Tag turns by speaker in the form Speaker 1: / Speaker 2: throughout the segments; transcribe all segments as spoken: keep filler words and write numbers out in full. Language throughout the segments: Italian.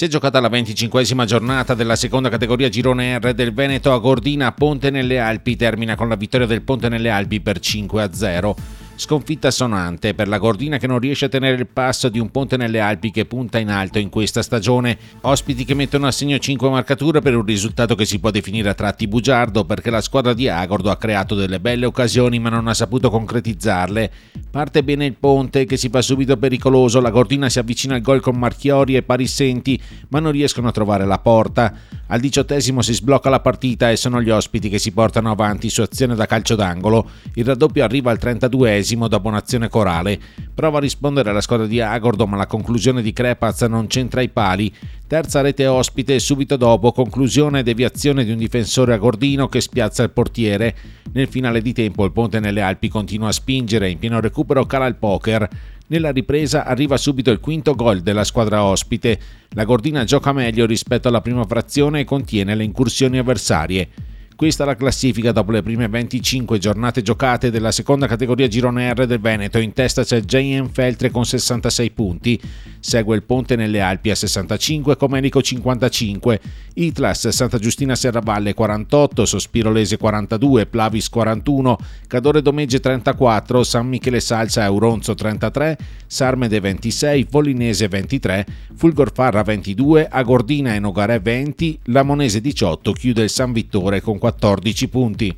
Speaker 1: Si è giocata la venticinquesima giornata della seconda categoria Girone R del Veneto a Gordina. Ponte nelle Alpi termina con la vittoria del Ponte nelle Alpi per cinque a zero. Sconfitta sonante per la Gordina che non riesce a tenere il passo di un Ponte nelle Alpi che punta in alto in questa stagione. Ospiti che mettono a segno cinque marcature per un risultato che si può definire a tratti bugiardo, perché la squadra di Agordo ha creato delle belle occasioni ma non ha saputo concretizzarle. Parte bene il Ponte che si fa subito pericoloso, la Gordina si avvicina al gol con Marchiori e Parisenti ma non riescono a trovare la porta. Al diciottesimo si sblocca la partita e sono gli ospiti che si portano avanti su azione da calcio d'angolo. Il raddoppio arriva al trentaduesimo dopo un'azione corale. Prova a rispondere alla squadra di Agordo ma la conclusione di Crepaz non c'entra i pali. Terza rete ospite e subito dopo conclusione e deviazione di un difensore agordino che spiazza il portiere. Nel finale di tempo il Ponte nelle Alpi continua a spingere, in pieno recupero cala il poker. Nella ripresa arriva subito il quinto gol della squadra ospite. La Gordina gioca meglio rispetto alla prima frazione e contiene le incursioni avversarie. Questa è la classifica dopo le prime venticinque giornate giocate della seconda categoria Girone R del Veneto. In testa c'è J M Feltre con sessantasei punti, segue il Ponte nelle Alpi a sessantacinque, Comenico cinquantacinque, Itlas Santa Giustina Serravalle quarantotto, Sospirolese quarantadue, Plavis quarantuno, Cadore Domegge trentaquattro, San Michele Salsa Auronzo trentatré, Sarmede ventisei, Volinese ventitré, Fulgorfarra ventidue, Agordina e Nogarè venti, Lamonese diciotto chiude il San Vittore con quattordici punti.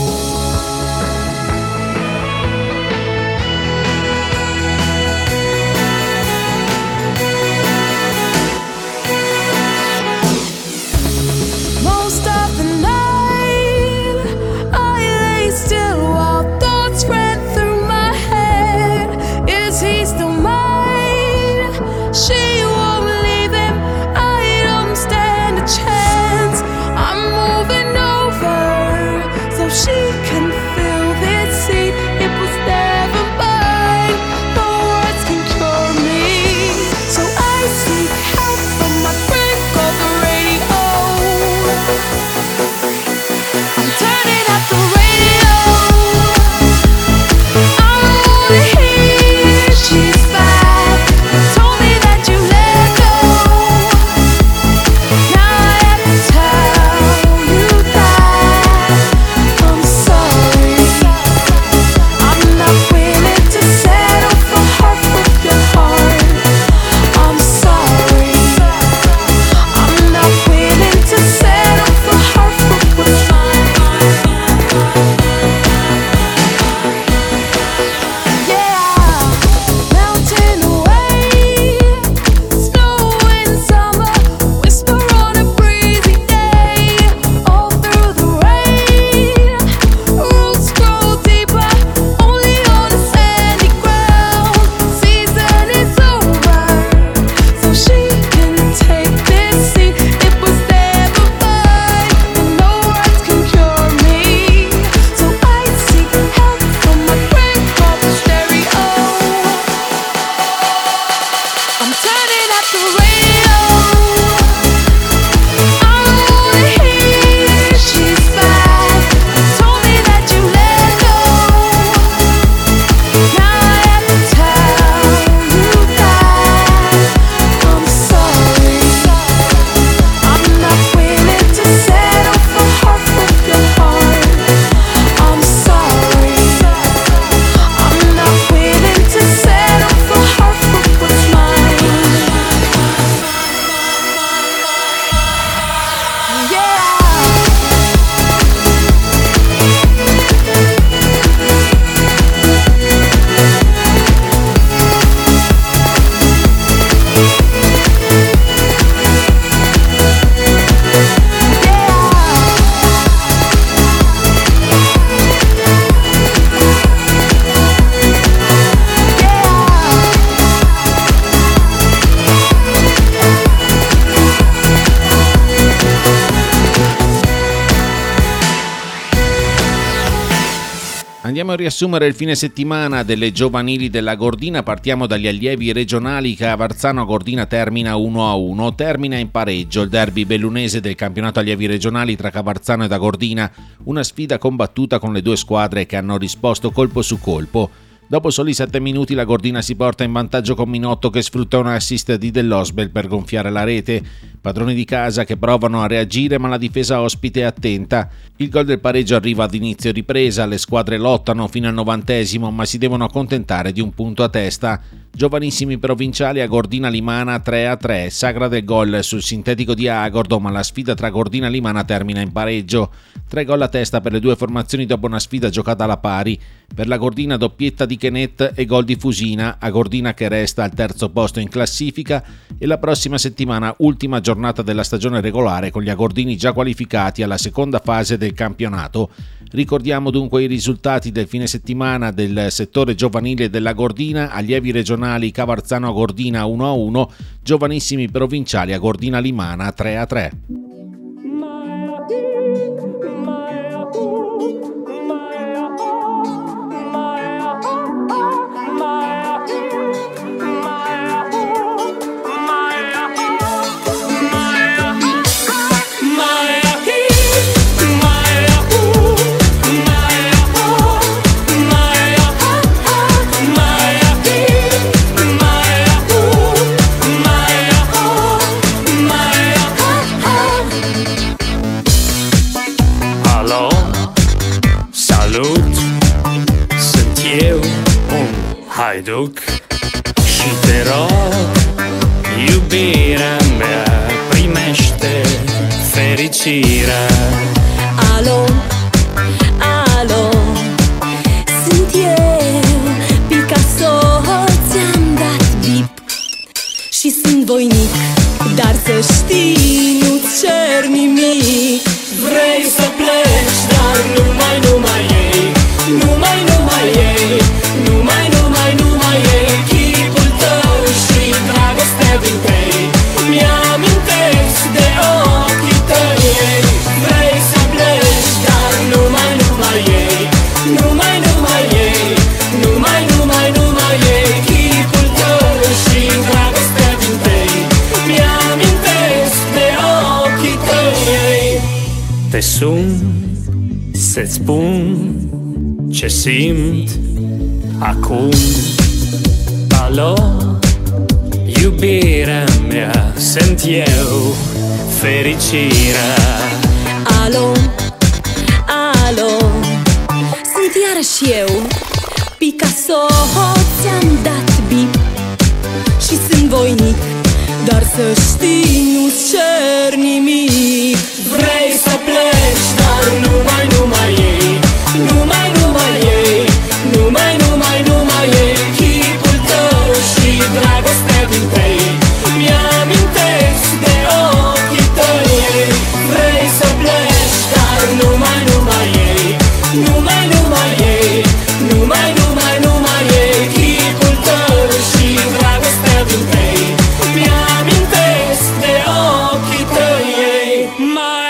Speaker 1: Andiamo a riassumere il fine settimana delle giovanili della Gordina. Partiamo dagli allievi regionali. Cavarzano Gordina termina uno a uno, termina in pareggio il derby bellunese del campionato allievi regionali tra Cavarzano e Agordina, una sfida combattuta con le due squadre che hanno risposto colpo su colpo. Dopo soli sette minuti la Gordina si porta in vantaggio con Minotto che sfrutta un assist di Dell'Osbel per gonfiare la rete. Padroni di casa che provano a reagire ma la difesa ospite è attenta. Il gol del pareggio arriva ad inizio ripresa, le squadre lottano fino al novantesimo ma si devono accontentare di un punto a testa. Giovanissimi provinciali a Gordina Limana tre a tre, sagra del gol sul sintetico di Agordo ma la sfida tra Gordina e Limana termina in pareggio. Tre gol a testa per le due formazioni dopo una sfida giocata alla pari. Per la Gordina doppietta di Chenet e gol di Fusina, a Gordina che resta al terzo posto in classifica e la prossima settimana ultima giornata della stagione regolare con gli agordini già qualificati alla seconda fase del campionato. Ricordiamo dunque i risultati del fine settimana del settore giovanile della Gordina: allievi regionali Cavarzano a Gordina uno a uno, giovanissimi provinciali a Gordina Limana tre a tre.
Speaker 2: Hajduk și te rog, iubirea mea, primește fericirea.
Speaker 3: Alo, alo, sunt eu, Picasso, ți-am dat bip și sunt voinic, dar să știi, nu-ți cer nimic.
Speaker 2: Vrei să pleci, dar numai, numai ei, numai, numai ei, numai, numai, numai ei, chipul tău și dragostea din tăi, mi-amintesc de ochii tăi ei. Vrei să pleci, dar numai, numai ei, numai, numai ei, numai, numai, numai ei, chipul tău și dragostea din tăi, mi-amintesc de ochii tăi ei. Te sun să-ți spun ce simt acum. Alo, iubirea mea, sunt eu, fericirea.
Speaker 3: Alo, alo, sunt iarăși eu, Picasso, ți-am dat bip și sunt voinic, dar să știi, nu-ți cer nimic.
Speaker 2: Vrei să pleci, dar numai, numai ei, numai, numai ei, numai, numai, numai ei, chipul tău și dragostea din tăi, mi-amintesc de ochii tăi ei. Vrei să pleci, dar numai, numai ei, numai, numai ei, numai, numai, numai ei, chipul tău și dragostea din tăi, mi-amintesc de ochii tăi ei. Mai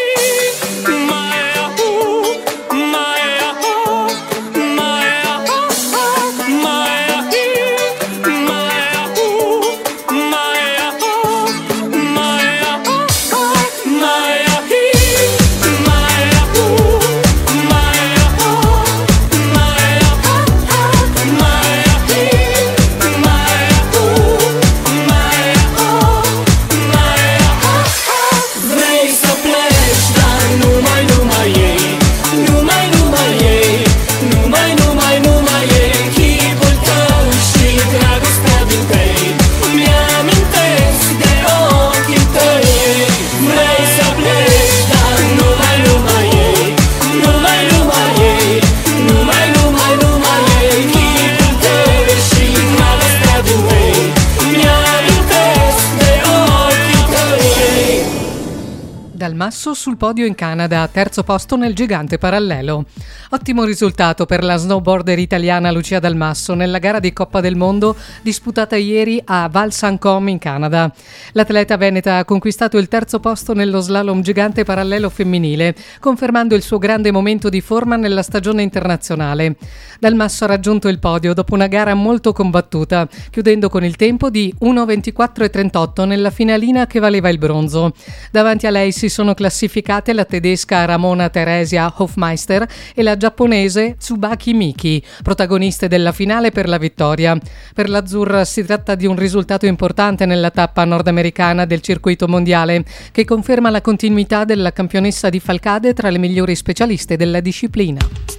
Speaker 4: Dal Masso sul podio in Canada, terzo posto nel gigante parallelo. Ottimo risultato per la snowboarder italiana Lucia Dal Masso nella gara di Coppa del Mondo disputata ieri a Val Saint-Côme in Canada. L'atleta veneta ha conquistato il terzo posto nello slalom gigante parallelo femminile, confermando il suo grande momento di forma nella stagione internazionale. Dal Masso ha raggiunto il podio dopo una gara molto combattuta, chiudendo con il tempo di uno ventiquattro e trentotto nella finalina che valeva il bronzo. Davanti a lei si sono classificate la tedesca Ramona Theresia Hofmeister e la giapponese Tsubaki Miki, protagoniste della finale per la vittoria. Per l'azzurra si tratta di un risultato importante nella tappa nordamericana del circuito mondiale, che conferma la continuità della campionessa di falcade tra le migliori specialiste della disciplina.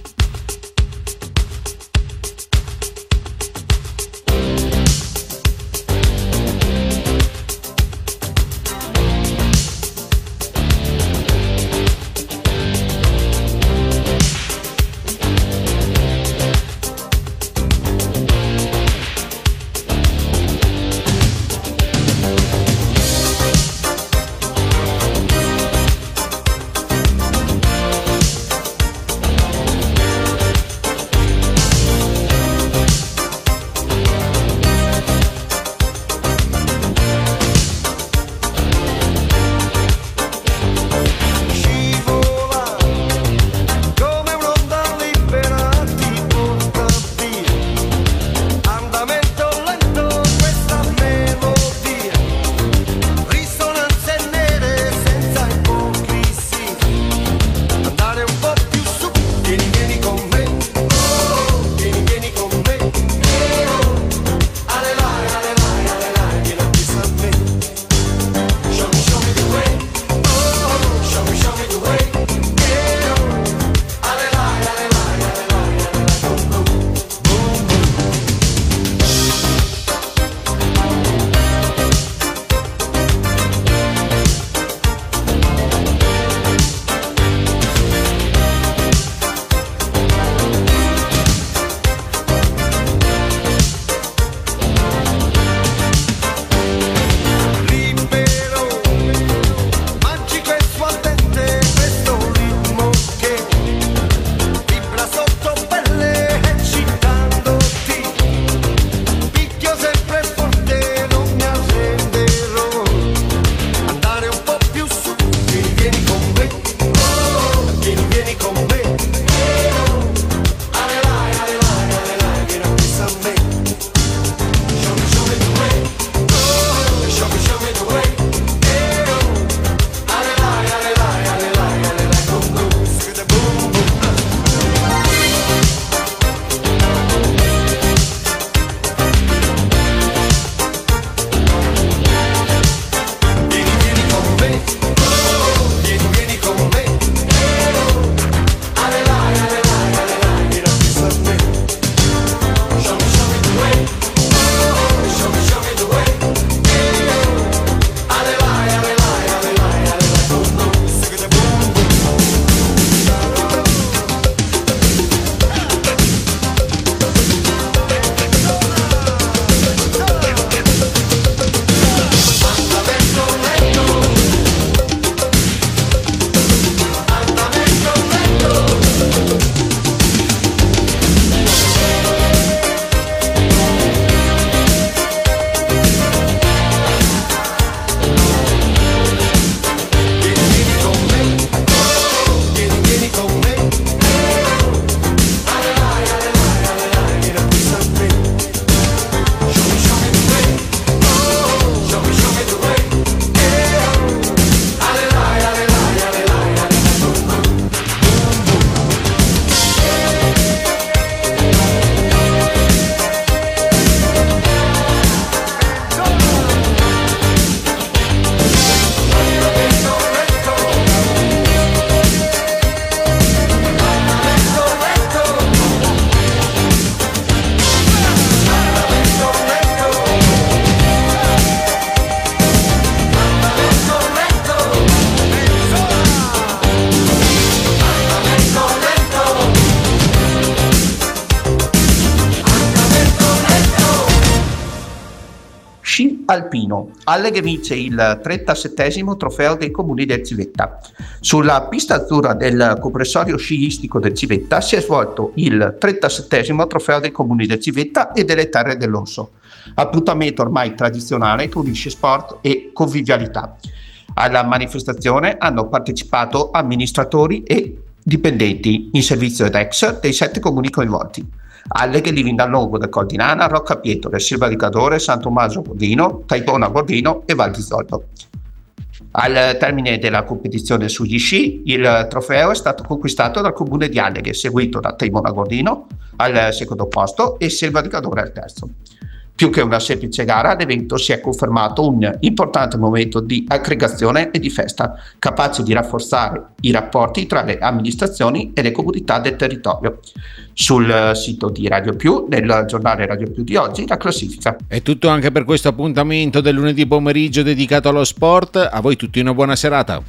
Speaker 5: Sci alpino, Alle che vince il trentasettesimo trofeo dei comuni del Civetta. Sulla pista azzurra del comprensorio sciistico del Civetta si è svolto il trentasettesimo trofeo dei comuni del Civetta e delle Terre dell'Orso, appuntamento ormai tradizionale che unisce sport e convivialità. Alla manifestazione hanno partecipato amministratori e dipendenti in servizio ed ex dei sette comuni coinvolti: Alleghe di Vindalongo del Cordinana, Rocca Pietro, Silva di Cadore, San Tommaso Gordino, Taibona Gordino e Val di Zoldo. Al termine della competizione sugli sci, il trofeo è stato conquistato dal comune di Alleghe, seguito da Tremona Gordino al secondo posto e Selva di Cadore al terzo. Più che una semplice gara, l'evento si è confermato un importante momento di aggregazione e di festa, capace di rafforzare i rapporti tra le amministrazioni e le comunità del territorio. Sul sito di Radio Più, nel giornale Radio Più di oggi, la classifica.
Speaker 1: È tutto anche per questo appuntamento del lunedì pomeriggio dedicato allo sport. A voi tutti una buona serata.